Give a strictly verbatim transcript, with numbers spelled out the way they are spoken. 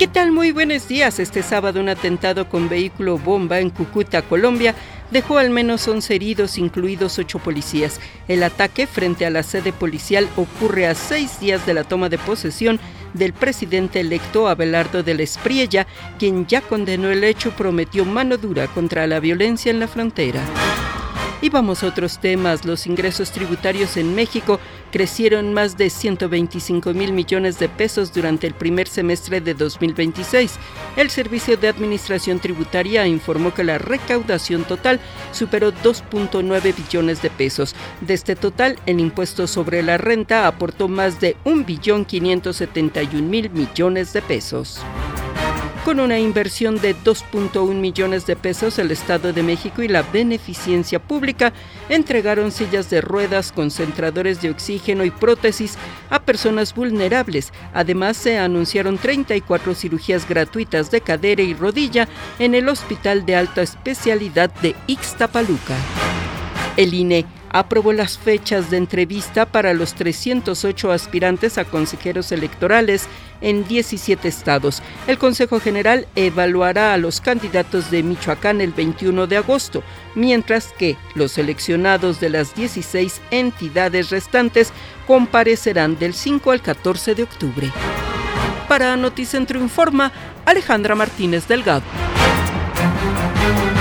¿Qué tal? Muy buenos días. Este sábado un atentado con vehículo bomba en Cúcuta, Colombia, dejó al menos once heridos, incluidos ocho policías. El ataque frente a la sede policial ocurre a seis días de la toma de posesión del presidente electo Abelardo del Espriella, quien ya condenó el hecho y prometió mano dura contra la violencia en la frontera. Y vamos a otros temas. Los ingresos tributarios en México crecieron más de ciento veinticinco mil millones de pesos durante el primer semestre de dos mil veintiséis. El Servicio de Administración Tributaria informó que la recaudación total superó dos punto nueve billones de pesos. De este total, el impuesto sobre la renta aportó más de un billón quinientos setenta y un mil millones de pesos. Con una inversión de dos punto uno millones de pesos, el Estado de México y la Beneficencia Pública entregaron sillas de ruedas, concentradores de oxígeno y prótesis a personas vulnerables. Además, se anunciaron treinta y cuatro cirugías gratuitas de cadera y rodilla en el Hospital de Alta Especialidad de Ixtapaluca. El I N E aprobó las fechas de entrevista para los trescientos ocho aspirantes a consejeros electorales en diecisiete estados. El Consejo General evaluará a los candidatos de Michoacán el veintiuno de agosto, mientras que los seleccionados de las dieciséis entidades restantes comparecerán del cinco al catorce de octubre. Para Noticentro Informa, Alejandra Martínez Delgado.